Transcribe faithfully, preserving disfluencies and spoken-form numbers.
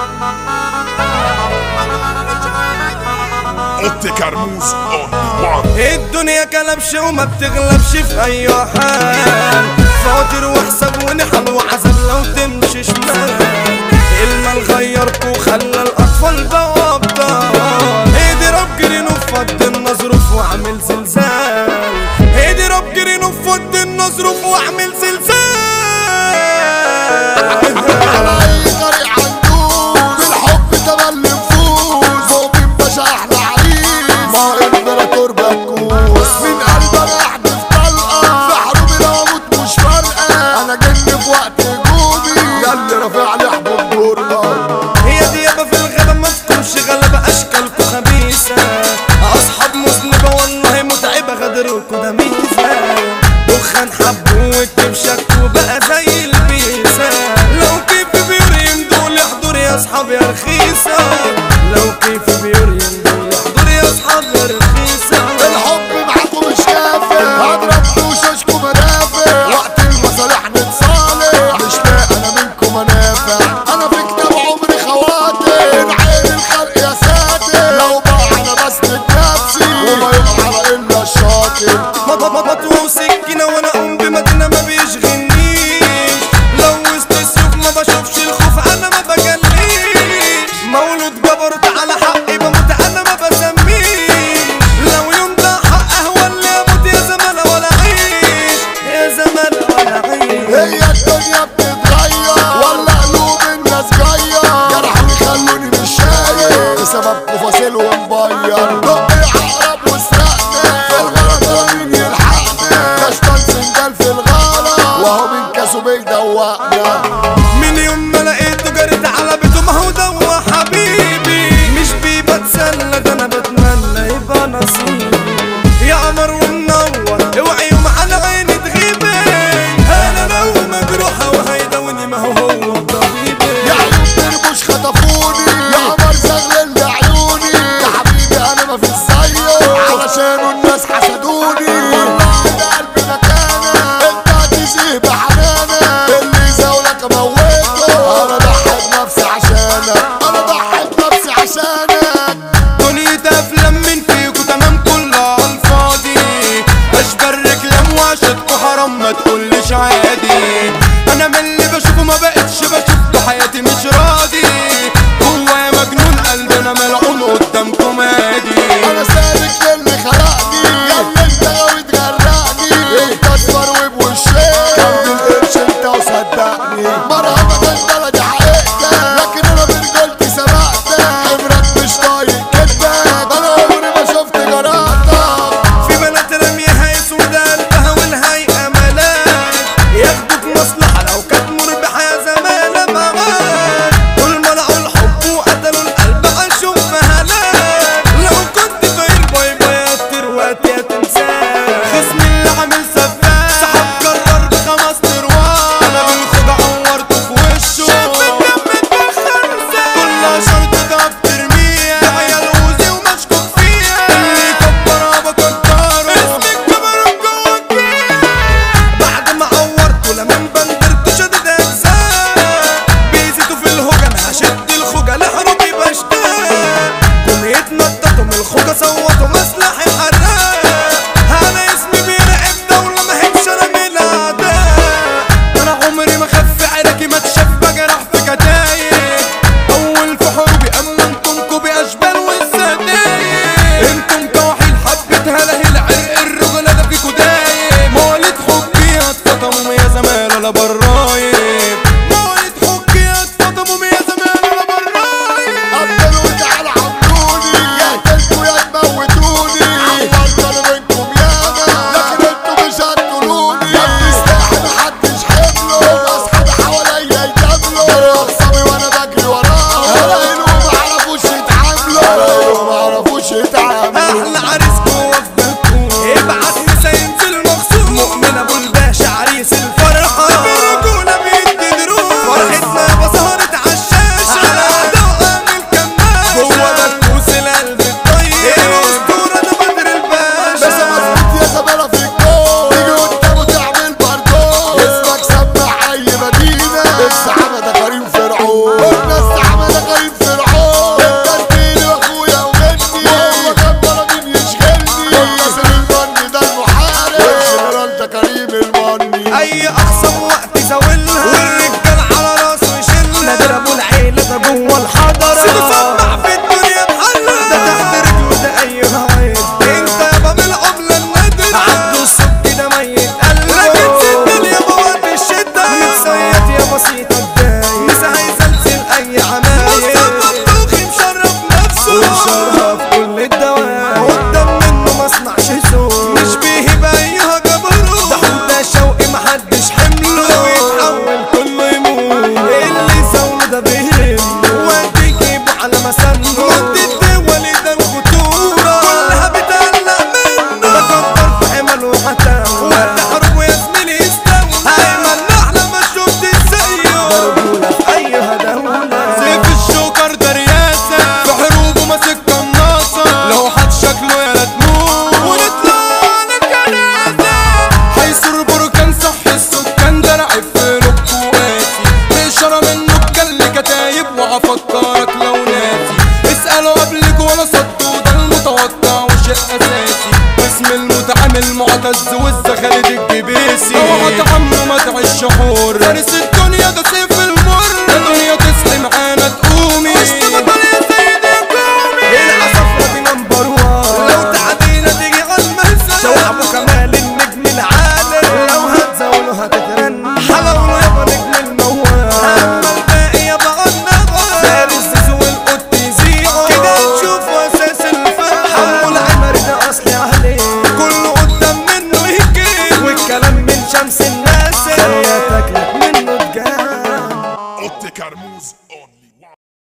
اوتي كرموز اون الدنيا كلبش وما بتغلبش في اي حال، فاطر وحساب ونحل وعذاب لو تمشي شمال. المال غيرك وخلى الاطفال بقوا ابطال، اضرب جرين وفض النظروف واعمل زلزال، اضرب جرين وفض النظروف واعمل زلزال. على اي طريق هندوس بالحب تملي نفوز، ومين باشا احلى عريس ما امبراطور بكوس. من قلب انا احدف طلقه في حروبي لو اموت مش فارقه، انا جن في وقت هجومي ياللي رافع لي حبوب جورنال. هي ديابه في الغابه ما تكونش غلبه، اشكالكوا خبيثه اصحاب مذنبه والله متعبه، غدركوا ده ميزه. دخان حب واكتب شك وبقى زي البيسه، لو كيف بيريم دول احضر يا اصحاب يا رخيصه، لو كيف بيريم دول احضر يا اصحاب يا رخيصه. الحب معاكم مش كافي، هضرب وشوشكم منافع، وقت المصالح نتصالح، مش لاقي انا منكم منافع. انا في كتاب عمري خواتم، من عين الخلق يا ساتر، لو بقى انا بسند نفسي وما يبقى على الا الشاطر. مطوة وسكينة وانا ام بمدينة ما بيشغلنيش، لو وسط السيوف ما بشوفش الخوف انا ما بجليش، مولود جبروت على حقي بموت انا ما بسميش، لو يوم ده حق هو اللي اموت يا زمان ولا عيش، يا زمان ولا عيش. هي الدنيا بتتغير ولا قلوب الناس جايه، جرحوني خلوني مش شايف بسبب تفاصيل ومبير. دق عقرب وسرقنا في الغلط مين يلحقنا، كشطان سنجال في الغلا وهو من كاسه بيدوقنا. من يوم ما لقيته جريت على بيته ما هو ده حبيبي، مش بيه بتسلى ده انا بتمنى يبقى نصيبي. يا قمر ومنور اوعي يوم على عيني تغيبي، انا لو مجروحه وهيداوني ما هو هو طبيبي. يا عيون تربوش خطفوني، يا قمر زغلل لعيوني، يا حبيبي انا ما فيش زيه علشانه الناس حسدوني. والله ده قلبي مكانه انت هتسيب بحنانه، اللي زاولك اموته، انا ضحيت نفسي عشانك، انا ضحيت نفسي عشانك. دنيا افلام من فيكوا تمام كلها عالفاضي، اشبر رجلام وعشتكوا حرام ما تقوليش عادي، انا من اللي بشوفه ما بقتش بشوفه حياتي مش راضي، جوايا مجنون قلبي انا ملعون قدامكم هادي. انا سالك للي خلقني ياللي انت غاوي تغرقني، انت اصفر وبوشين كمل القرش انت وصدقني. مرهبك انت دي حقيقتك، لكن انا برجولتي سبقتك، خبرك مش طايق كدبك، انا عمري ما شفت جرأتك. في بنات رميها يسود قلبها والهيئة ملاك، ياخدوك اي اخصم وقت زاولها والرجال على راسه يشيلها نادر ابو العيلة ده جوه الحضرة سيبه سمع في الدنيا محلها ده تحت رجله ده اي هايد انت يابا من العملة النادرة عبده الصبح ده ميت قلبه لكن سد اليابا وقت الشدة متصيط يا بسيطة الداية مسا هيزلزل اي عمايل مصطفى الطوخي مشرف نفسه ومشرف كل الدواء قدام منه مصنعش سوق مش بيهب ايها جبروت ده حوده شوقي محدش حمله ويتحول كله يموت اللي زاوله ده بيهمه وقت يجيبه على مسنه وقت الدول ده الخطورة كلها بتقلق منه ده كبر في حمل وحتاوة وقت حرب يا زميلي يستوى ايمن احلى ما شفت زيه ده رجولة في اي هدولة سيف الشوكر ده رياسة في حروبه ماسك قناصة لو حد شكله يا لا تموت ونطلع للجنازة هيسور بركان صح السكان ده لعب في لبه وقاسي بإشارة منه بكل كتايب وهفكرك لو ناسي اسألوا قبلك ولا صدوا ده المتوقع وشيء أساسي اسم المتعامل معتز والزا خالد الجبيسي اوعى تعمه ما تعيش حور فارس الدنيا ده سيف المر ده دنيا تصحي معانا تقومي وشت بطل يا سيدي قومي العصفرة دي نمبر وان لو تعدينا تيجي عالمهزة شوح ابو كمال النجم العالي لو هتزاوله هتترن حلوله يابا نجم الموال اما الباقي يابا قلنا زي الزيزو والقط يزيعوا كده تشوفوا اساس الفن حمو العمر ده اصلي عليه كله قدام منه يجي والكلام من شمس الناس خليها تاكلك منه تجان اوتي كرموز